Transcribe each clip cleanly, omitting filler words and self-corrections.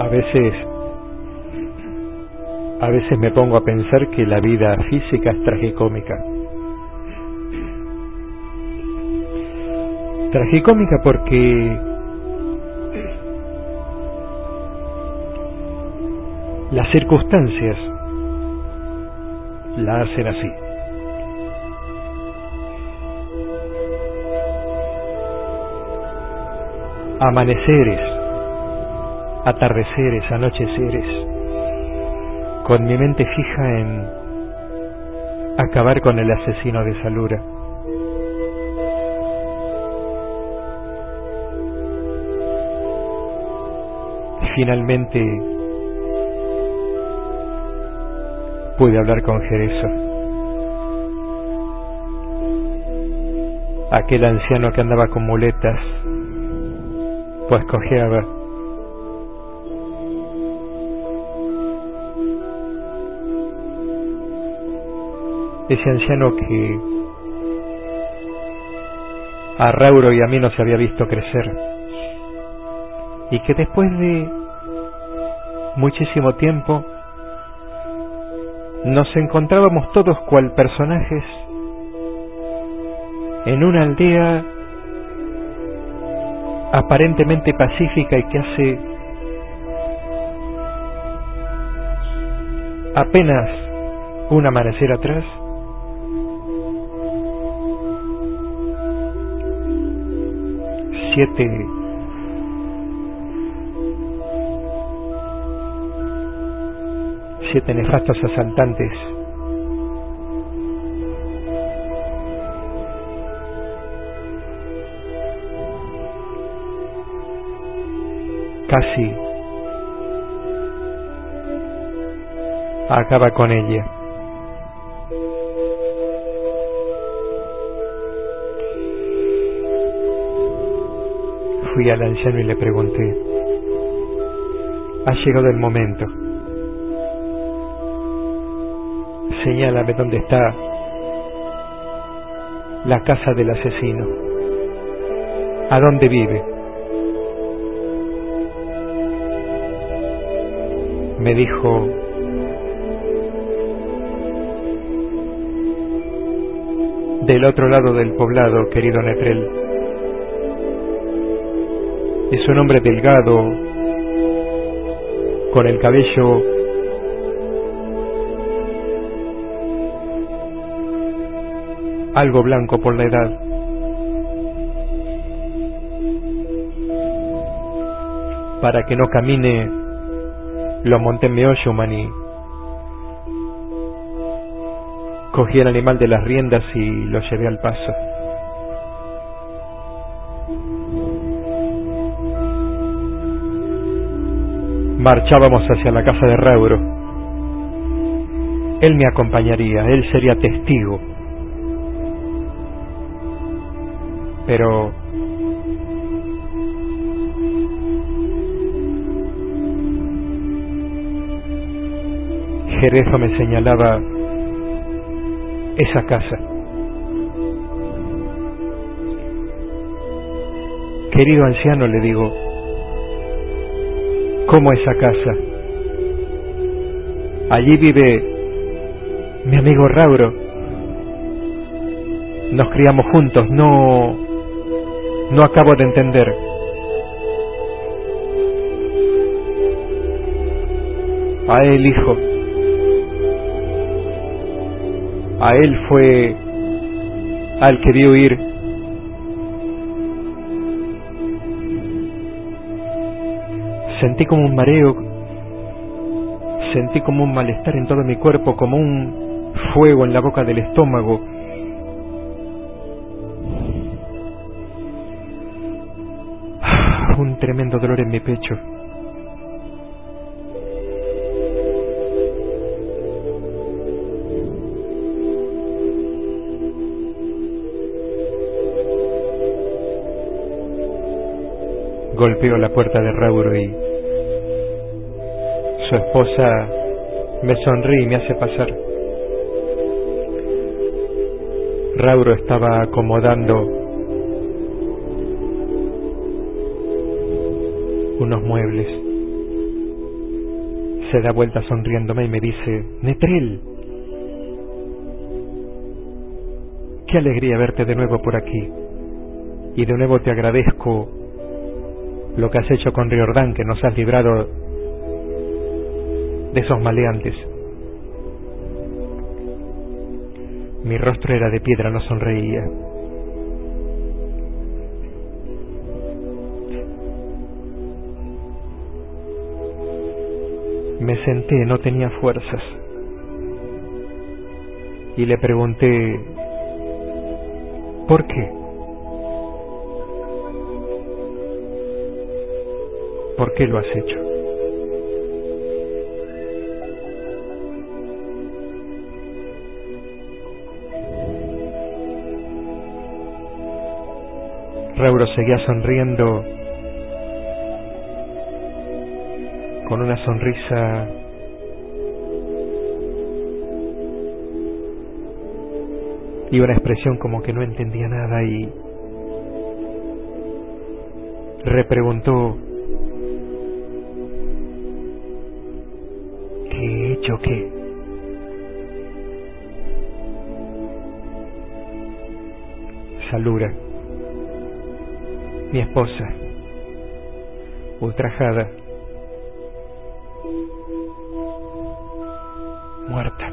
A veces me pongo a pensar que la vida física es tragicómica. Tragicómica porque las circunstancias la hacen así. Amaneceres, atardeceres, anocheceres, con mi mente fija en acabar con el asesino de Salura. Finalmente pude hablar con Jerezo, aquel anciano que andaba con muletas, pues cojeaba. Ese anciano que a Rauro y a mí nos había visto crecer, y que después de muchísimo tiempo nos encontrábamos todos cual personajes en una aldea aparentemente pacífica y que hace apenas un amanecer atrás siete nefastos asaltantes casi acaba con ella. Fui al anciano y le pregunté: ha llegado el momento, señálame dónde está la casa del asesino, a dónde vive. Me dijo: del otro lado del poblado, querido Netrel. Es un hombre delgado, con el cabello algo blanco por la edad. Para que no camine, lo monté en mi Oshowman y cogí el animal de las riendas y lo llevé al paso. Marchábamos hacia la casa de Rauro. Él me acompañaría, él sería testigo. Pero Jerezo me señalaba esa casa. Querido anciano, le digo, ¿cómo esa casa? Allí vive mi amigo Rauro. Nos criamos juntos, no acabo de entender. A él, hijo. A él fue al que vio ir. Sentí como un mareo, sentí como un malestar en todo mi cuerpo, como un fuego en la boca del estómago. Un tremendo dolor en mi pecho. Golpeo la puerta de Rauro y su esposa me sonríe y me hace pasar. Rauro estaba acomodando unos muebles. Se da vuelta sonriéndome y me dice: Netrel, qué alegría verte de nuevo por aquí. Y de nuevo te agradezco lo que has hecho con Riordán, que nos has librado de esos maleantes. Mi rostro era de piedra, no sonreía. Me senté, no tenía fuerzas. Y le pregunté: ¿por qué? ¿Por qué lo has hecho? Rauro seguía sonriendo con una sonrisa y una expresión como que no entendía nada, y repreguntó: ¿qué he hecho qué? Salura, mi esposa, ultrajada, muerta.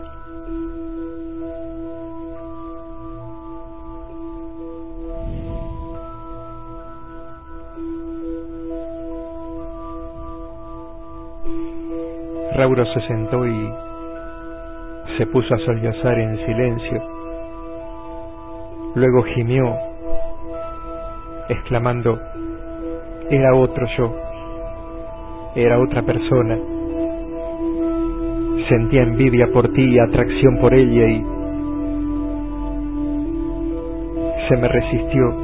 Rauro se sentó y se puso a sollozar en silencio. Luego gimió, exclamando: era otro yo, era otra persona. Sentía envidia por ti y atracción por ella, y se me resistió.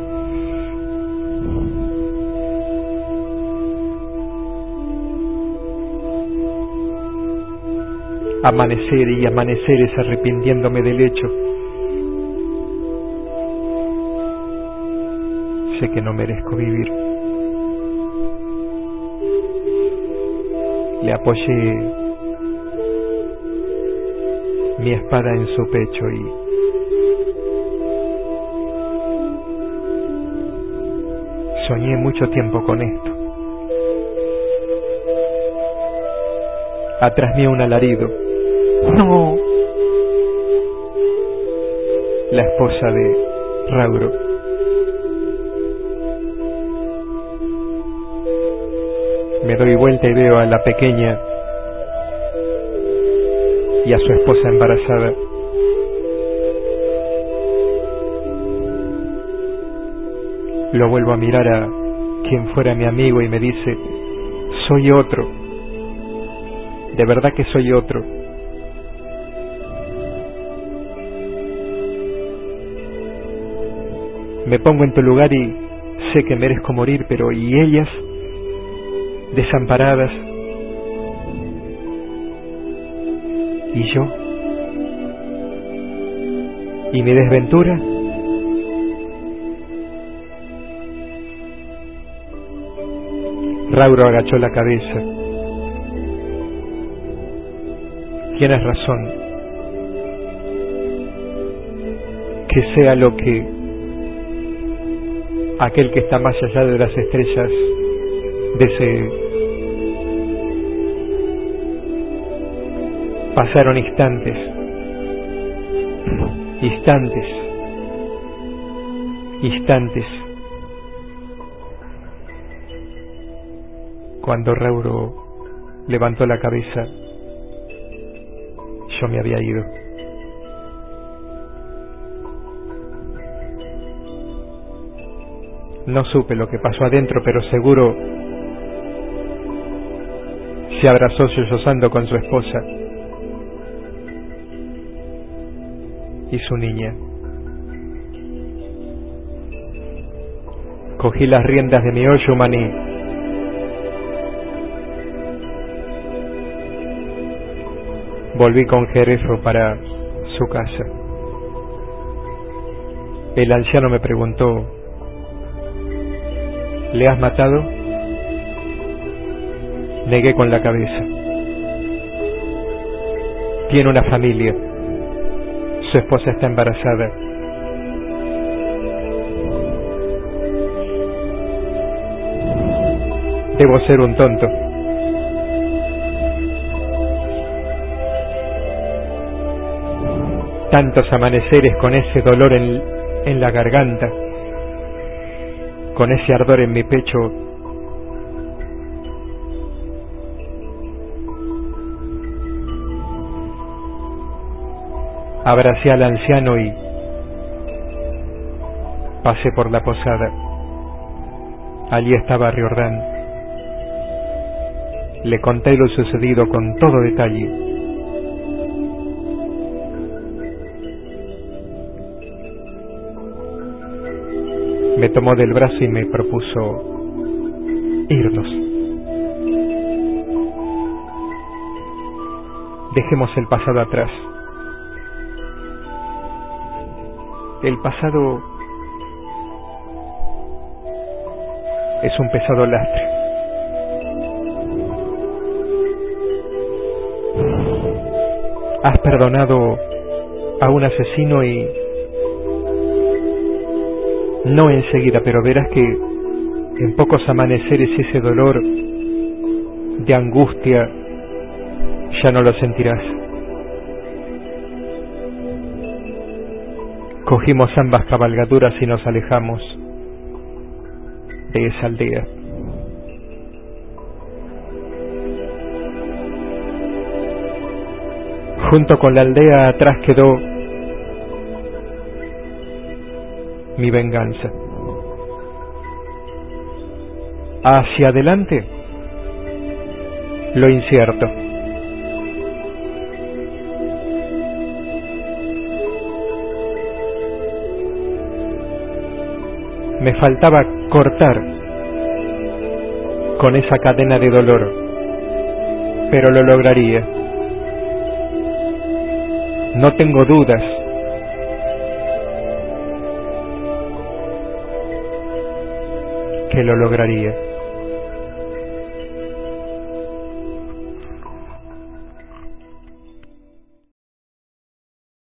Amanecer y amaneceres arrepintiéndome del hecho. Sé que no merezco vivir. Le apoyé mi espada en su pecho y soñé mucho tiempo con esto. Atrás mío un alarido. ¡No! La esposa de Rauro. Me doy vuelta y veo a la pequeña y a su esposa embarazada. Lo vuelvo a mirar a quien fuera mi amigo y me dice: soy otro. De verdad que soy otro. Me pongo en tu lugar y sé que merezco morir, pero ¿y ellas? Desamparadas. ¿Y yo? ¿Y mi desventura? Rauro agachó la cabeza. Tienes razón. Que sea lo que aquel que está más allá de las estrellas desee. Pasaron instantes, cuando Rauro levantó la cabeza, yo me había ido. No supe lo que pasó adentro, pero seguro se abrazó sollozando con su esposa y su niña. Cogí las riendas de mi Oshumani volví con Jerezro para su casa. El anciano me preguntó: ¿le has matado? Negué con la cabeza. Tiene una familia. Su esposa está embarazada. Debo ser un tonto. Tantos amaneceres con ese dolor en la garganta, con ese ardor en mi pecho. Abracé al anciano y pasé por la posada. Allí estaba Riordán. Le conté lo sucedido con todo detalle. Me tomó del brazo y me propuso irnos. Dejemos el pasado atrás. El pasado es un pesado lastre. Has perdonado a un asesino y no enseguida, pero verás que en pocos amaneceres ese dolor de angustia ya no lo sentirás. Cogimos ambas cabalgaduras y nos alejamos de esa aldea. Junto con la aldea atrás quedó mi venganza. Hacia adelante, lo incierto. Me faltaba cortar con esa cadena de dolor, pero lo lograría. No tengo dudas. Que lo lograría.